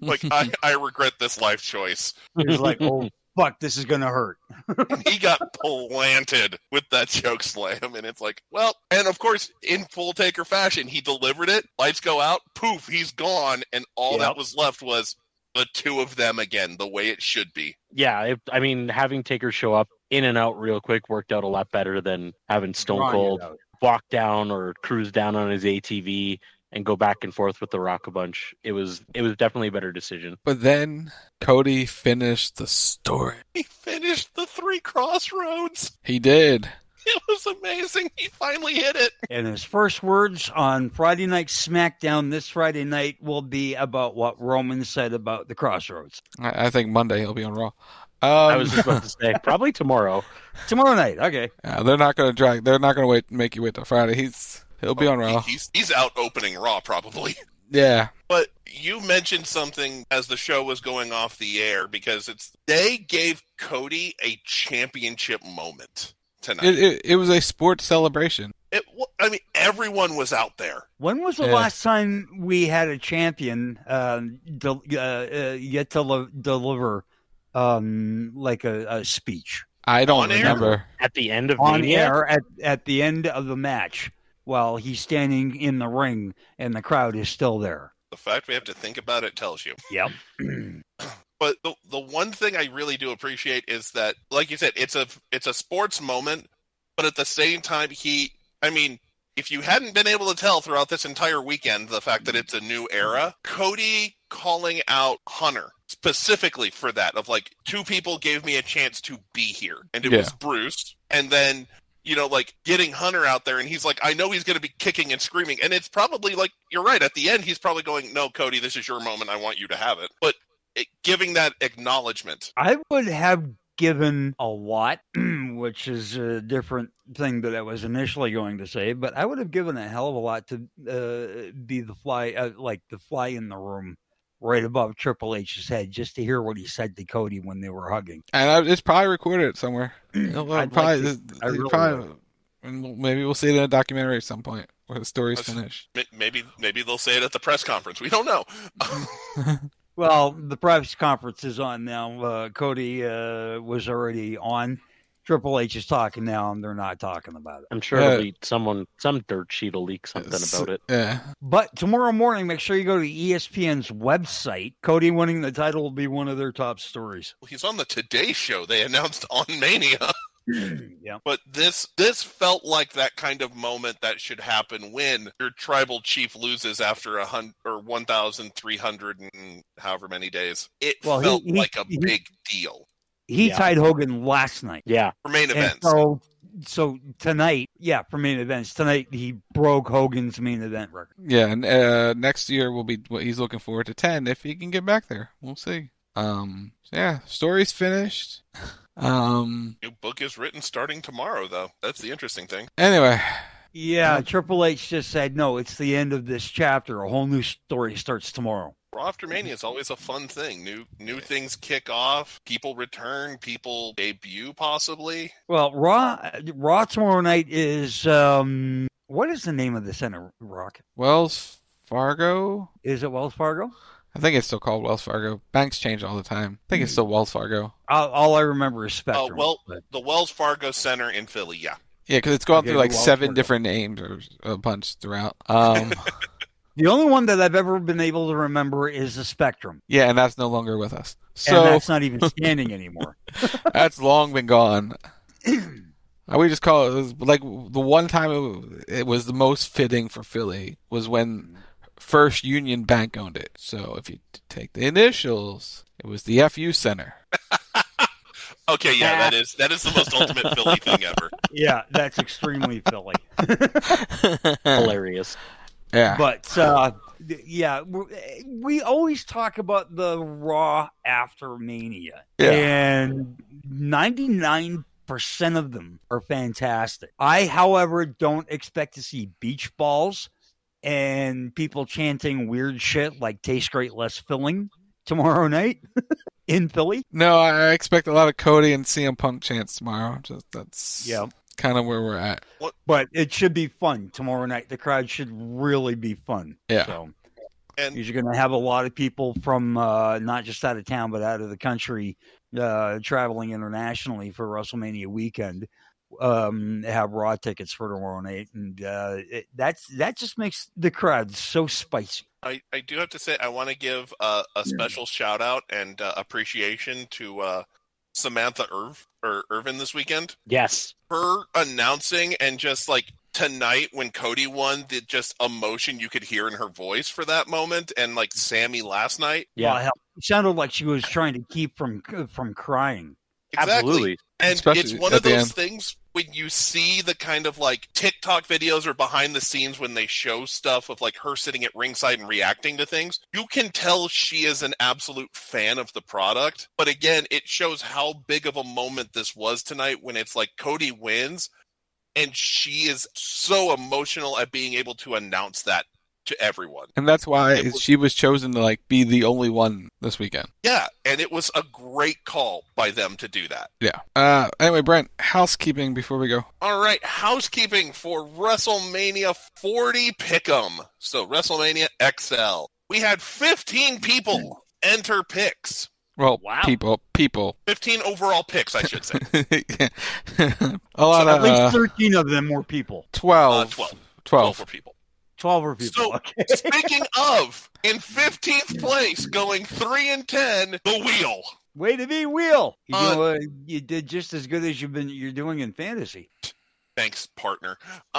I regret this life choice. He was like, oh, fuck, this is going to hurt. He got planted with that choke slam, and it's well, and of course, in full Taker fashion, he delivered it, lights go out, poof, he's gone, and all that was left was the 2 of them again, the way it should be. Yeah, having Taker show up in and out real quick worked out a lot better than having Stone Cold walk down or cruise down on his ATV and go back and forth with The Rock a bunch. It was definitely a better decision. But then Cody finished the story. He finished the 3 crossroads. He did. It was amazing. He finally hit it. And his first words on Friday Night SmackDown this Friday night will be about what Roman said about the crossroads. I think Monday he'll be on Raw. I was just about to say probably tomorrow. Tomorrow night. Okay. Yeah, they're not going to make you wait till Friday. He'll be on Raw. He's out opening Raw, probably. Yeah. But you mentioned something as the show was going off the air, because they gave Cody a championship moment tonight. It was a sports celebration. Everyone was out there. When was the last time we had a champion yet to deliver a speech? I don't remember. At the end of Mania? Air at the end of the match, while he's standing in the ring and the crowd is still there. The fact we have to think about it tells you. Yep. But the one thing I really do appreciate is that, like you said, it's a sports moment, but at the same time, if you hadn't been able to tell throughout this entire weekend, the fact that it's a new era, Cody calling out Hunter specifically for that, of 2 people gave me a chance to be here, and it was Bruce, and then getting Hunter out there, and he's I know he's going to be kicking and screaming, and it's probably you're right, at the end he's probably going, no, Cody, this is your moment, I want you to have it, but giving that acknowledgement. I would have given a lot, which is a different thing that I was initially going to say, but I would have given a hell of a lot to be the fly, like the fly in the room right above Triple H's head, just to hear what he said to Cody when they were hugging. And it's probably recorded somewhere. Maybe we'll see it in a documentary at some point where the story's finished. Maybe they'll say it at the press conference. We don't know. Well, the press conference is on now. Cody was already on. Triple H is talking now, and they're not talking about it. I'm sure it'll be some dirt sheet will leak something about it. Yeah. But tomorrow morning, make sure you go to ESPN's website. Cody winning the title will be one of their top stories. Well, he's on the Today Show. They announced on Mania. Yeah. But this felt like that kind of moment that should happen when your tribal chief loses after 1,300 and however many days. It felt like a big deal. He tied Hogan last night. Yeah. For main events. So tonight, for main events. Tonight, he broke Hogan's main event record. Yeah, and next year will be what he's looking forward to 10 if he can get back there. We'll see. Story's finished. New book is written starting tomorrow, though. That's the interesting thing. Anyway. Yeah, Triple H just said, no, it's the end of this chapter. A whole new story starts tomorrow. Raw after Mania is always a fun thing. New things kick off. People return. People debut, possibly. Well, Raw tomorrow night is, what is the name of the center, Rock? Wells Fargo? Is it Wells Fargo? I think it's still called Wells Fargo. Banks change all the time. I think it's still Wells Fargo. All I remember is Spectrum. The Wells Fargo Center in Philly, yeah. Yeah, because it's gone through like 7 different names or a bunch throughout. The only one that I've ever been able to remember is the Spectrum. Yeah, and that's no longer with us. So and that's not even standing anymore. That's long been gone. We just call it like the one time it was the most fitting for Philly was when First Union Bank owned it. So if you take the initials, it was the FU Center. Okay, yeah, that is the most ultimate Philly thing ever. Yeah, that's extremely Philly. Hilarious. Yeah. But, we always talk about the Raw after Mania. Yeah. And 99% of them are fantastic. I, however, don't expect to see beach balls and people chanting weird shit like tastes great, less filling tomorrow night in Philly. No, I expect a lot of Cody and CM Punk chants tomorrow. That's kind of where we're at. But it should be fun tomorrow night. The crowd should really be fun. Yeah. So, and you're going to have a lot of people from not just out of town, but out of the country traveling internationally for WrestleMania weekend. Have Raw tickets for tomorrow night. And that just makes the crowd so spicy. I do have to say, I want to give a special shout out and appreciation to Samantha Irvin this weekend. Yes. Her announcing and just like tonight when Cody won, the just emotion you could hear in her voice for that moment, and like Sammy last night. Yeah. Well, it sounded like she was trying to keep from crying. Exactly. Absolutely. And especially it's one of those things when you see the kind of like TikTok videos or behind the scenes when they show stuff of like her sitting at ringside and reacting to things, you can tell she is an absolute fan of the product. But again, it shows how big of a moment this was tonight when it's like Cody wins and she is so emotional at being able to announce that to everyone. And that's why she was chosen to like be the only one this weekend. Yeah, and it was a great call by them to do that. Yeah. Anyway, Brent, housekeeping before we go. All right, housekeeping for WrestleMania 40 Pick'em. So WrestleMania XL. We had 15 people enter picks. Well, wow. People. 15 overall picks, I should say. A lot of... At least 13 of them were people. 12 were people. 12 were people. So, okay. Speaking of, in 15th place, going 3-10, the Wheel. Way to be, Wheel. You did just as good as you're doing in fantasy. Thanks, partner.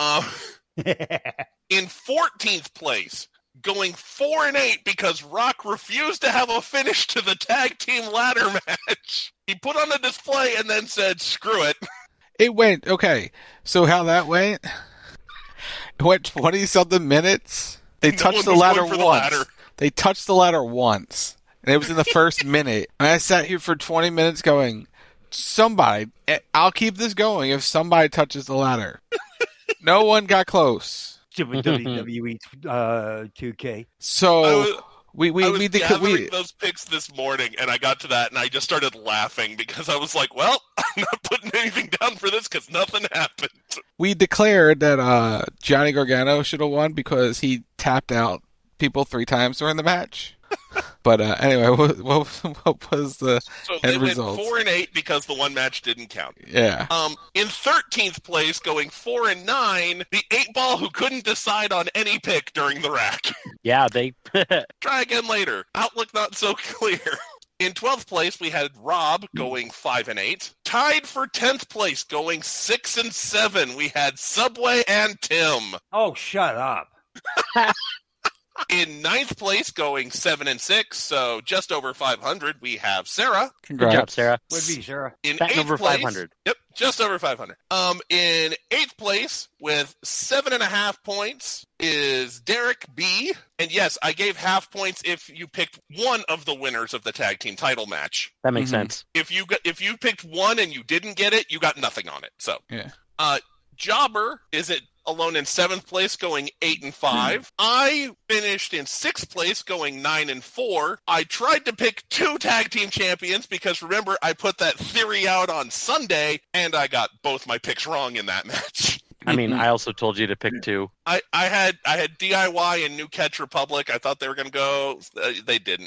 In 14th place, going 4-8 because Rock refused to have a finish to the tag team ladder match. He put on a display and then said, screw it. It went, okay. So how that went? It went 20-something minutes. They touched the ladder once. They touched the ladder once. And it was in the first minute. And I sat here for 20 minutes going, Somebody. I'll keep this going if somebody touches the ladder. No one got close. WWE 2K. So we gathering those picks this morning, and I got to that, and I just started laughing because I was like, "Well, I'm not putting anything down for this because nothing happened." We declared that Johnny Gargano should have won because he tapped out people 3 times during the match. But anyway, what was the end result? They went 4-8 because the one match didn't count. Yeah. In 13th place, going 4-9, the 8-ball who couldn't decide on any pick during the rack. Yeah, they try again later. Outlook not so clear. In 12th place, we had Rob going 5-8. Tied for 10th place, going 6-7, we had Subway and Tim. Oh, shut up. In 9th place, going 7-6, so just over 500, we have Sarah. Congrats. Good job, Sarah. Would be Sarah. In Batting 8th over place, 500. Yep, just over 500. In 8th place, with 7.5 points, is Derek B. And yes, I gave half points if you picked one of the winners of the tag team title match. That makes sense. If you picked one and you didn't get it, you got nothing on it. So yeah. Jobber is alone in 7th place, going 8-5. I finished in 6th place, going 9-4. I tried to pick 2 tag team champions because remember I put that theory out on Sunday, and I got both my picks wrong in that match. I mean, I also told you to pick 2. I had DIY and New Catch Republic. I thought they were going to go. They didn't.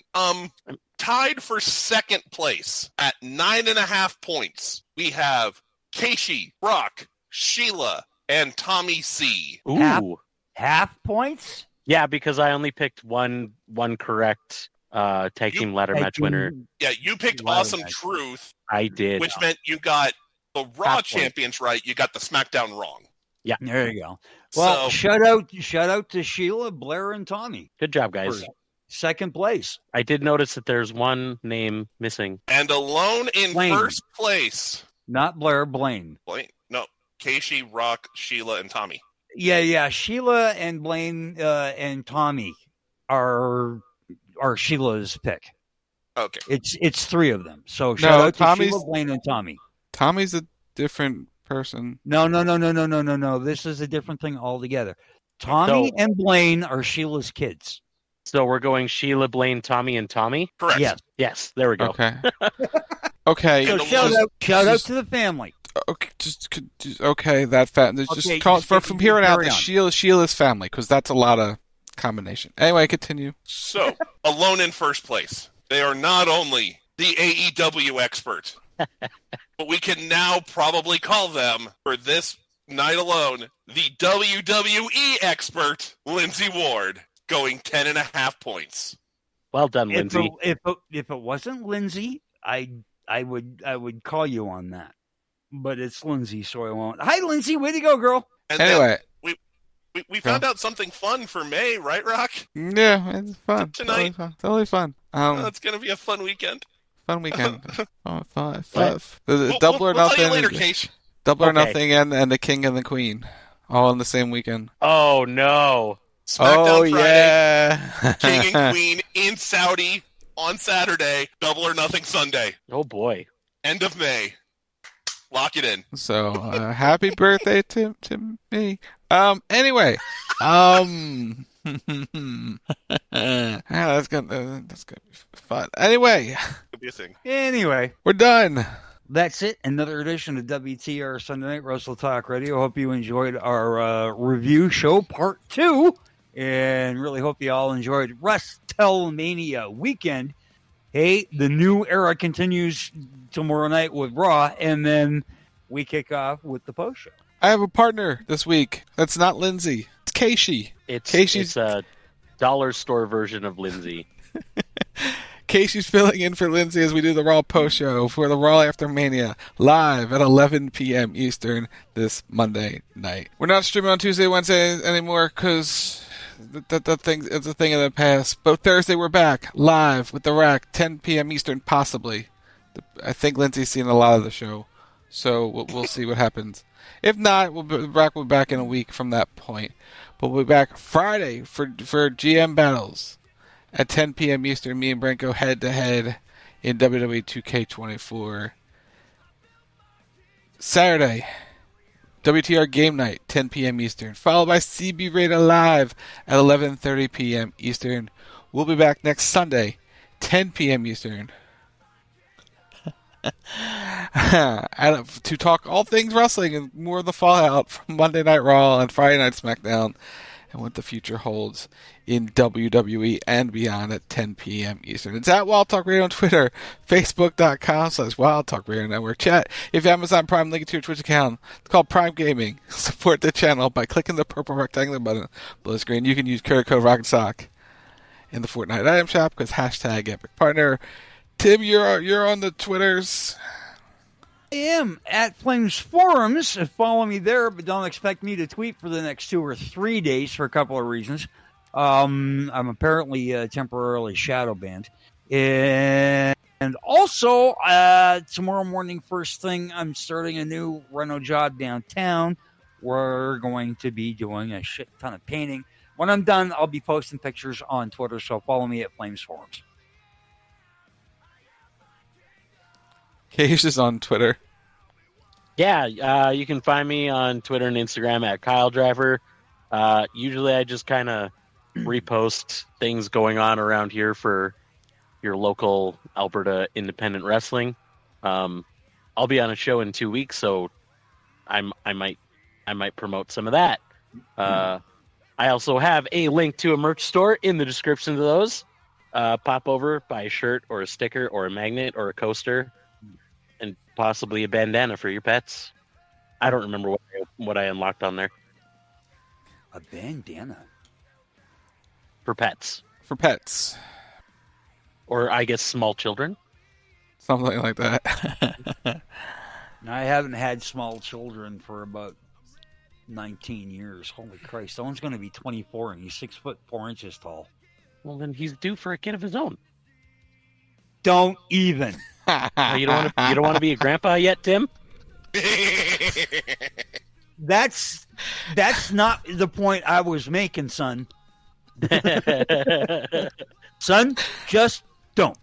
Tied for 2nd place at 9.5 points. We have Keishi, Brock, Sheila, and Tommy C. Ooh. Half points? Yeah, because I only picked one correct tag team ladder match winner. Yeah, you picked Awesome Truth. I did. Which meant you got the Raw champions right. You got the SmackDown wrong. Yeah. There you go. Well, shout out to Sheila, Blair, and Tommy. Good job, guys. 2nd place. I did notice that there's one name missing. And alone in Blaine. 1st place. Not Blair, Blaine. Blaine. No. Keishi, Rock, Sheila, and Tommy. Yeah. Sheila and Blaine and Tommy are Sheila's pick. Okay. It's 3 of them. So shout out to Sheila, Blaine, and Tommy. Tommy's a different person. No. This is a different thing altogether. Tommy and Blaine are Sheila's kids. So we're going Sheila, Blaine, Tommy, and Tommy? Correct. Yes. There we go. Okay. Okay. So shout out to the family. Okay, just okay. That just call it from here on out the Sheila's family because that's a lot of combination. Anyway, continue. So alone in 1st place, they are not only the AEW expert, but we can now probably call them for this night alone the WWE expert, Lindsay Ward, going 10.5 points. Well done, Lindsay. If it wasn't Lindsay, I would call you on that. But it's Lindsay, so I won't. Hi, Lindsay. Way to go, girl. And anyway. We found out something fun for May, right, Rock? Yeah, it's fun. Tonight. Totally fun. It's going to be a fun weekend. Fun weekend. Fun. We'll Double or Nothing. Tell you later, Case. Double or Nothing and the King and the Queen. All in the same weekend. Oh, no. SmackDown Friday. Yeah. King and Queen in Saudi on Saturday. Double or Nothing Sunday. Oh, boy. End of May. Lock it in. So, happy birthday to me. Anyway, that's gonna be fun. Anyway, could be a thing. Anyway, we're done. That's it. Another edition of WTR Sunday Night Wrestle Talk Radio. Hope you enjoyed our review show part 2, and really hope you all enjoyed WrestleMania weekend. Hey, the new era continues tomorrow night with Raw, and then we kick off with the post show. I have a partner this week. That's not Lindsay. It's Keishi. It's a dollar store version of Lindsay. Keishi's filling in for Lindsay as we do the Raw post show for the Raw After Mania live at 11 p.m. Eastern this Monday night. We're not streaming on Tuesday, Wednesday anymore because that thing is a thing in the past. But Thursday we're back live with the Rack, 10 p.m. Eastern, possibly. I think Lindsay's seen a lot of the show, so we'll see what happens. If not, we'll be back in a week from that point. But we'll be back Friday for GM Battles at 10 p.m. Eastern. Me and Brent go head-to-head in WWE 2K24. Saturday, WTR Game Night, 10 p.m. Eastern, followed by CB Radio Live at 11:30 p.m. Eastern. We'll be back next Sunday, 10 p.m. Eastern, to talk all things wrestling and more of the fallout from Monday Night Raw and Friday Night SmackDown and what the future holds in WWE and beyond at 10 p.m. Eastern. It's at Wild Talk Radio on Twitter, Facebook.com/Wild Talk Radio Network. Chat. If you have Amazon Prime, link it to your Twitch account. It's called Prime Gaming. Support the channel by clicking the purple rectangular button below the screen. You can use code ROCK'n'SOCK in the Fortnite item shop because hashtag Epic Partner. Tim, you're on the Twitters. I am at Flames Forums. Follow me there, but don't expect me to tweet for the next 2 or 3 days for a couple of reasons. I'm apparently temporarily shadow banned. And also, tomorrow morning, first thing, I'm starting a new reno job downtown. We're going to be doing a shit ton of painting. When I'm done, I'll be posting pictures on Twitter, so follow me at Flames Forums. Cage is on Twitter. Yeah, you can find me on Twitter and Instagram at Kyle Driver. Usually I just kind of repost things going on around here for your local Alberta independent wrestling. I'll be on a show in 2 weeks, so I might promote some of that. I also have a link to a merch store in the description of those. Pop over, buy a shirt or a sticker or a magnet or a coaster, and possibly a bandana for your pets. I don't remember what I unlocked on there. A bandana? For pets. For pets. Or I guess small children. Something like that. I haven't had small children for about 19 years. Holy Christ. Someone's going to be 24 and he's 6'4" tall. Well, then he's due for a kid of his own. Don't even. You don't want to be a grandpa yet, Tim? That's not the point I was making, son. Son, just don't.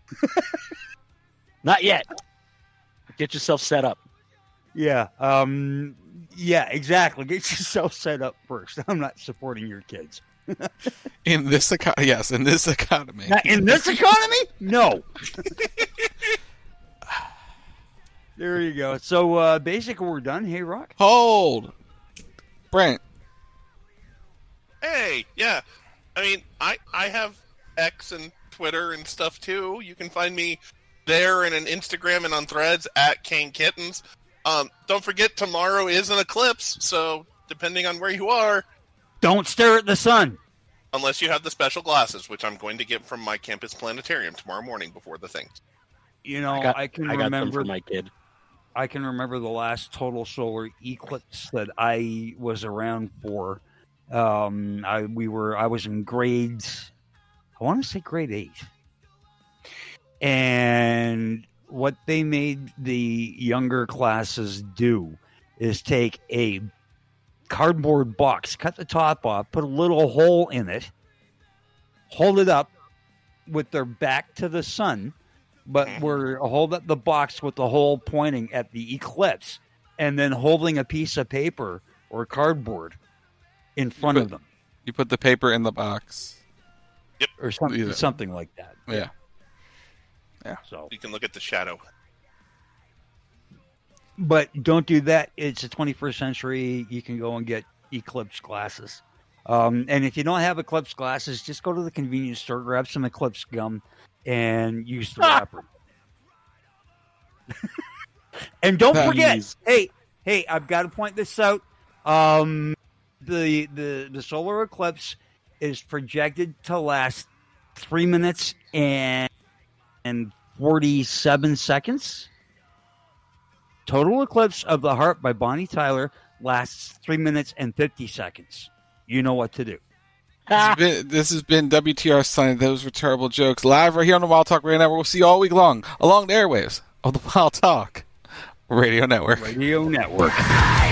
Not yet. Get yourself set up. Yeah. Yeah, exactly. Get yourself set up first. I'm not supporting your kids. In this economy, yes. In this economy. In this economy? No. There you go. So basically, we're done. Hey, Rock. Hold, Brent. Hey, yeah. I mean, I have X and Twitter and stuff too. You can find me there and on Instagram and on Threads at Kane Kittens. Don't forget, tomorrow is an eclipse, so depending on where you are, don't stare at the sun. Unless you have the special glasses, which I'm going to get from my campus planetarium tomorrow morning before the thing. You know, I can got remember them for my kid. I can remember the last total solar eclipse that I was around for. I was in grades, I want to say grade 8. And what they made the younger classes do is take a cardboard box, cut the top off, put a little hole in it, hold it up with their back to the sun, but hold up the box with the hole pointing at the eclipse, and then holding a piece of paper or cardboard in front of them. You put the paper in the box. Yep. Or something like that. Yeah. Yeah. So you can look at the shadow. But don't do that. It's the 21st century. You can go and get eclipse glasses. And if you don't have eclipse glasses, just go to the convenience store, grab some eclipse gum, and use the wrapper. And don't forget, hey, I've got to point this out. The solar eclipse is projected to last 3 minutes and 47 seconds. Total Eclipse of the Heart by Bonnie Tyler lasts 3 minutes and 50 seconds. You know what to do. This has been WTR Sunday. Those were terrible jokes. Live right here on the Wild Talk Radio Network. We'll see you all week long along the airwaves of the Wild Talk Radio Network. Radio Network.